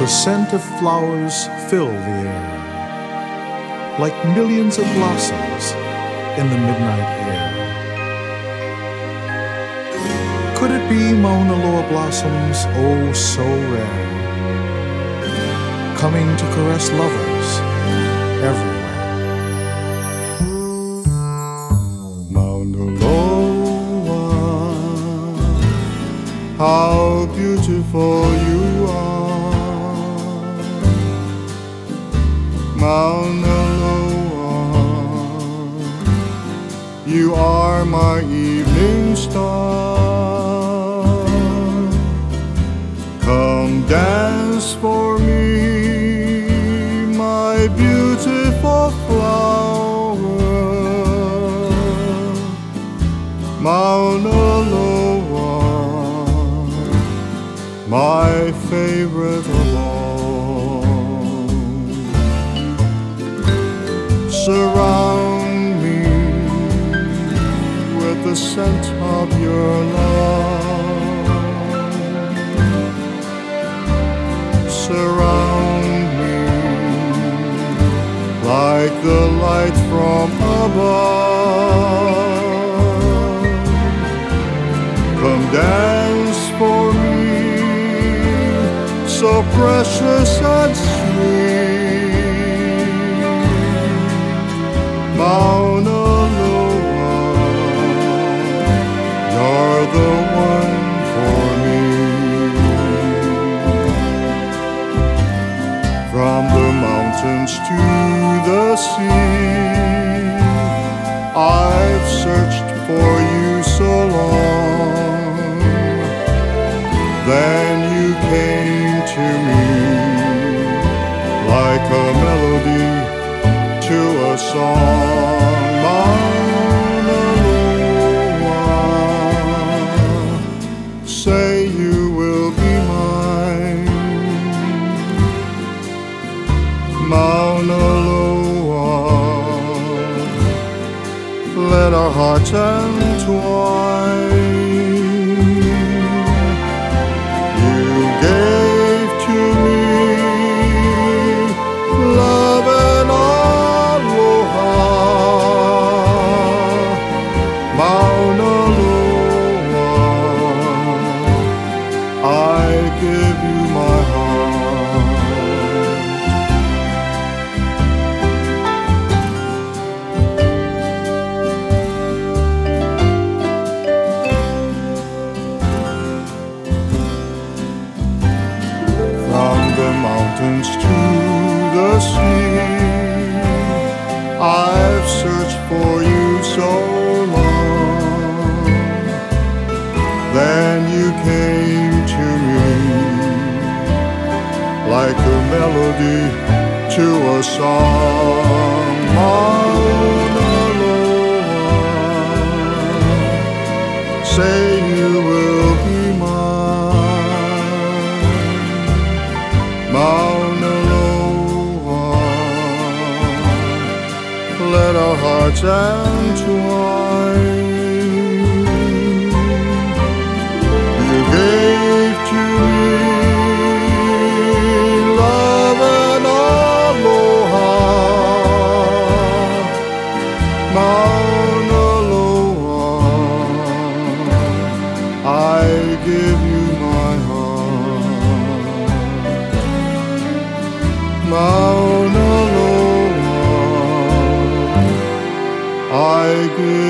scent of flowers fill the air, like millions of blossoms in the midnight air. Could it be Mauna Loa blossoms, oh so rare, coming to caress lovers everywhere? Mauna Loa, how beautiful you are. Mauna Loa, you are my evening star. Come dance for me, my beautiful flower. Mauna Loa, my favorite of all. Surround me with the scent of your love. Surround me like the light from above. Come dance for me, so precious and sweet. Mauna Loa, you're the one for me. From the mountains to the sea, I've searched for you so long. Then you came to me like a melody to a song. Mauna Loa, say you will be mine. Mauna Loa, let our hearts entwine. You gave to me love and aloha. Mauna Loa, I give you my heart. From the mountains to the sea, I've searched for you so long. Then you came to me like a melody to a song. Mauna Loa, say you will be mine. Mauna Loa, let our hearts entwine. You gave to me love and aloha. Mauna Loa, I give you my heart. Mauna Loa, I give